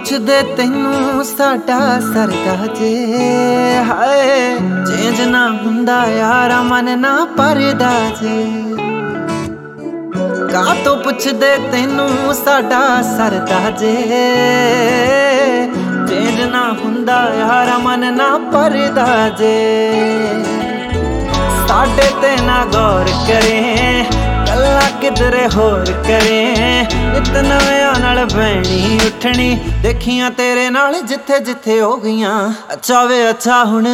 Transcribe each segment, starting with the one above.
ਪੁੱਛਦੇ ਤੈਨੂੰ ਸਾਡਾ ਸਰਦਾ ਜੇ ਹਾਏ ਚੇਂਜ ਨਾ ਹੁੰਦਾ ਯਾਰਾ ਮਨ ਨਾ ਪਰਦਾ ਜੇ ਕਾਤੋਂ ਪੁੱਛਦੇ ਤੈਨੂੰ ਸਾਡਾ ਸਰਦਾ ਜੇ ਚੇਂਜ ਨਾ ਹੁੰਦਾ ਯਾਰਾ ਮਨ ਨਾ ਪਰਦਾ ਜੇ ਸਾਡੇ ਤੇ ਨਾ ਗੌਰ ਕਰੇ ਗੱਲਾਂ ਕਿਧਰੇ ਹੋਰ ਕਰੇ ਨਿਤ ਨਵਿਆਂ ਨਾਲ ਬਹਿਣੀ ਉੱਠਣੀ ਦੇਖੀਆਂ ਤੇਰੇ ਨਾਲ ਜਿੱਥੇ ਜਿੱਥੇ ਹੋ ਗਈਆਂ ਅੱਛਾ ਵੇ ਅੱਛਾ ਹੁਣ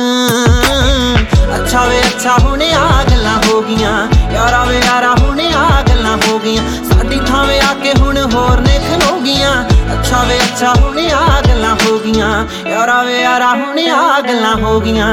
ਆ ਗੱਲਾਂ ਹੋ ਗਈਆਂ ਯਾਰਾ ਵੇ ਯਾਰਾ ਹੁਣ ਆ ਗੱਲਾਂ ਹੋ ਗਈਆਂ ਸਾਡੀ ਥਾਵੇਂ ਆ ਕੇ ਹੁਣ ਹੋਰ ਨੇ ਖਲੋ ਗਈਆਂ ਅੱਛਾ ਵੇ ਅੱਛਾ ਹੁਣ ਆ ਗੱਲਾਂ ਹੋ ਗਈਆਂ ਯਾਰਾ ਵੇ ਯਾਰਾ ਹੁਣ ਆ ਗੱਲਾਂ ਹੋ ਗਈਆਂ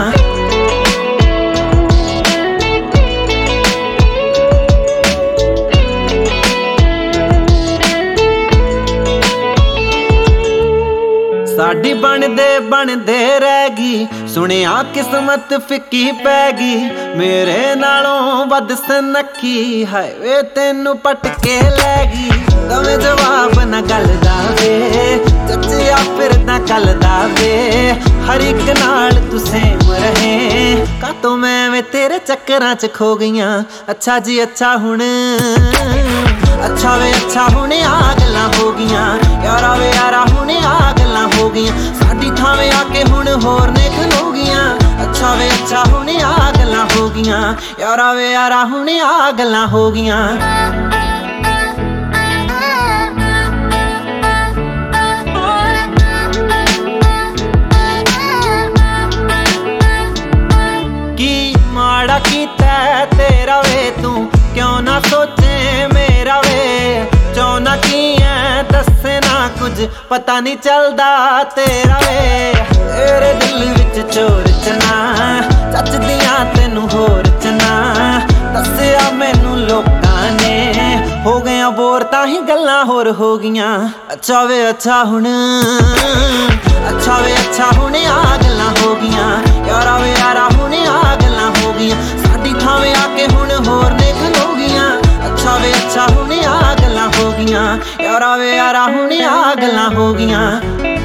ਸਾਡੀ ਬਣਦੇ ਰਹਿ ਗਈ ਸੁਣਿਆ ਕਿਸਮਤ ਫਿੱਕੀ ਪੈ ਗਈ ਮੇਰੇ ਨਾਲੋਂ ਵੱਧ ਸਨੱਖੀ ਹਾਏ ਵੇ ਤੈਨੂੰ ਪਟ ਕੇ ਲੈ ਗਈ ਦਵੇਂ ਜਵਾਬ ਨਾ ਗੱਲ ਦਾ ਵੇ ਚੱਚਿਆ ਫਿਰਦਾ ਕੱਲ ਦਾ ਵੇ ਹਰ ਇੱਕ ਨਾਲ ਤੂੰ ਸੇਮ ਰਹੇ ਕਾਤੋਂ ਮੈਂ ਵੇ ਤੇਰੇ ਚੱਕਰਾਂ ਚ ਖੋ ਗਈਆਂ ਅੱਛਾ ਜੀ ਅੱਛਾ ਹੁਣ ਆ ਗੱਲਾਂ ਹੋ ਗਈਆਂ ਯਾਰਾ ਵੇ ਯਾਰਾ ਹੁਣ ਆ ਗੱਲਾਂ ਹੋ ਗਈਆਂ ਸਾਡੀ ਥਾਵੇਂ ਆ ਕੇ ਹੁਣ ਹੋਰ ਨੇ ਖਲੋ ਗਈਆਂ ਅੱਛਾ ਵੇ ਅੱਛਾ ਹੁਣ ਆ ਗੱਲਾਂ ਹੋ ਗਈਆਂ ਯਾਰਾ ਵੇ ਯਾਰਾ ਹੁਣ ਆ ਗੱਲਾਂ ਹੋ ਗਈਆਂ ਕੀ ਮਾੜਾ ਕੀਤਾ ਤੇਰਾ ਵੇ ਤੂੰ ਕਿਉਂ ਨਾ ਸੋਚੇ ਮੇਰਾ ਵੇ ਚਾਹੁੰਦਾ ਕੀ ਐ ਦੱਸੇ ਨਾ ਕੁਝ ਪਤਾ ਨਹੀਂ ਚੱਲਦਾ ਤੇਰਾ ਵੇ ਤੇਰੇ ਦਿਲ ਵਿੱਚ ਚੋਰ ਚਨਾ ਚੱਜਦੀਆਂ ਤੈਨੂੰ ਹੋਰ ਚਨਾ ਦੱਸਿਆ ਮੈਨੂੰ ਲੋਕਾਂ ਨੇ ਹੋ ਗਿਆ ਬੋਰ ਤਾਂ ਹੀ ਗੱਲਾਂ ਹੋਰ ਹੋ ਗਈਆਂ ਅੱਛਾ ਵੇ ਅੱਛਾ ਹੁਣ ਆ ਗੱਲਾਂ ਹੋ ਗਈਆਂ ਯਾਰਾ ਵੇ ਯਾਰਾ ਹੁਣ ਆ ਗੱਲਾਂ ਹੋ ਗਈਆਂ ਸਾਡੀ ਥਾਵੇਂ ਆ ਕੇ ਹੁਣ ਹੋਰ ਨੇ ਖਲੋ ਗਈਆਂ ਅੱਛਾ ਵੇ ਅੱਛਾ ਹੁਣ ਆ ਗੱਲਾਂ ਹੋ ਗਈਆਂ ਯਾਰਾ ਵੇ ਯਾਰਾ ਹੁਣ ਆ ਗੱਲਾਂ ਹੋ ਗਈਆਂ